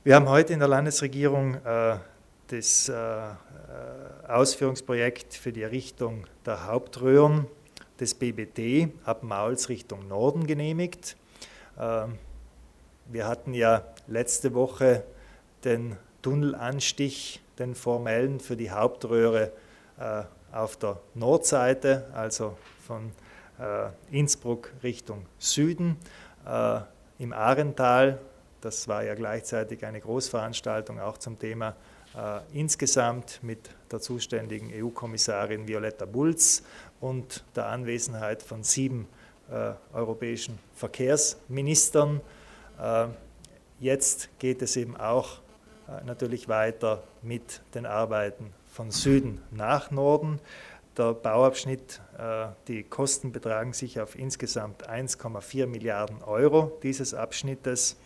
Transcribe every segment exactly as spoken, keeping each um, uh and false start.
Wir haben heute in der Landesregierung äh, das äh, Ausführungsprojekt für die Errichtung der Hauptröhren des B B T ab Mauls Richtung Norden genehmigt. Äh, wir hatten ja letzte Woche den Tunnelanstich, den formellen, für die Hauptröhre äh, auf der Nordseite, also von äh, Innsbruck Richtung Süden, äh, im Ahrental. Das war ja gleichzeitig eine Großveranstaltung auch zum Thema äh, insgesamt mit der zuständigen E U-Kommissarin Violeta Bulc und der Anwesenheit von sieben äh, europäischen Verkehrsministern. Äh, jetzt geht es eben auch äh, natürlich weiter mit den Arbeiten von Süden nach Norden. Der Bauabschnitt, äh, die Kosten betragen sich auf insgesamt eins Komma vier Milliarden Euro dieses Abschnittes.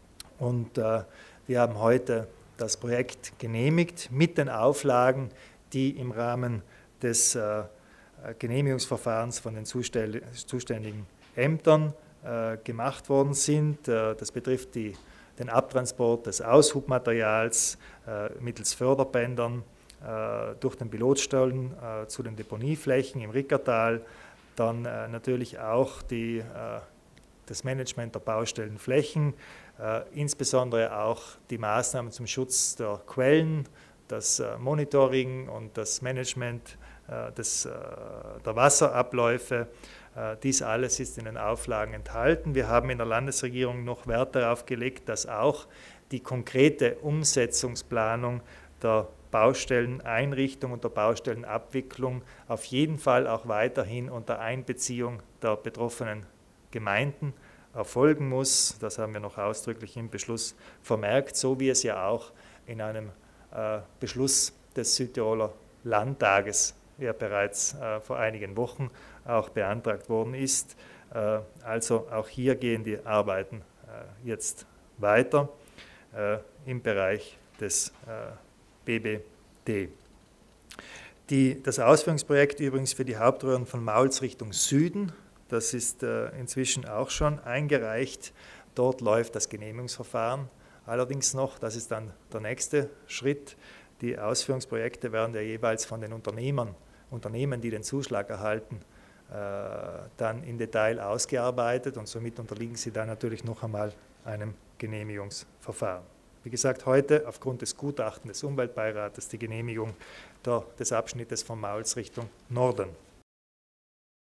Und äh, wir haben heute das Projekt genehmigt mit den Auflagen, die im Rahmen des äh, Genehmigungsverfahrens von den zuständigen Ämtern äh, gemacht worden sind. Äh, das betrifft die, den Abtransport des Aushubmaterials äh, mittels Förderbändern äh, durch den Pilotstollen äh, zu den Deponieflächen im Rickertal, dann äh, natürlich auch die, äh, das Management der Baustellenflächen, Äh, insbesondere auch die Maßnahmen zum Schutz der Quellen, das äh, Monitoring und das Management äh, des, äh, der Wasserabläufe. Äh, dies alles ist in den Auflagen enthalten. Wir haben in der Landesregierung noch Wert darauf gelegt, dass auch die konkrete Umsetzungsplanung der Baustelleneinrichtung und der Baustellenabwicklung auf jeden Fall auch weiterhin unter Einbeziehung der betroffenen Gemeinden erfolgen muss. Das haben wir noch ausdrücklich im Beschluss vermerkt, so wie es ja auch in einem äh, Beschluss des Südtiroler Landtages ja bereits äh, vor einigen Wochen auch beantragt worden ist. Äh, also auch hier gehen die Arbeiten äh, jetzt weiter äh, im Bereich des äh, B B T. Die, das Ausführungsprojekt übrigens für die Hauptröhren von Mauls Richtung Süden, das ist äh, inzwischen auch schon eingereicht. Dort läuft das Genehmigungsverfahren allerdings noch. Das ist dann der nächste Schritt. Die Ausführungsprojekte werden ja jeweils von den Unternehmern, Unternehmen, die den Zuschlag erhalten, äh, dann im Detail ausgearbeitet und somit unterliegen sie dann natürlich noch einmal einem Genehmigungsverfahren. Wie gesagt, heute aufgrund des Gutachtens des Umweltbeirates die Genehmigung der, des Abschnittes von Mauls Richtung Norden.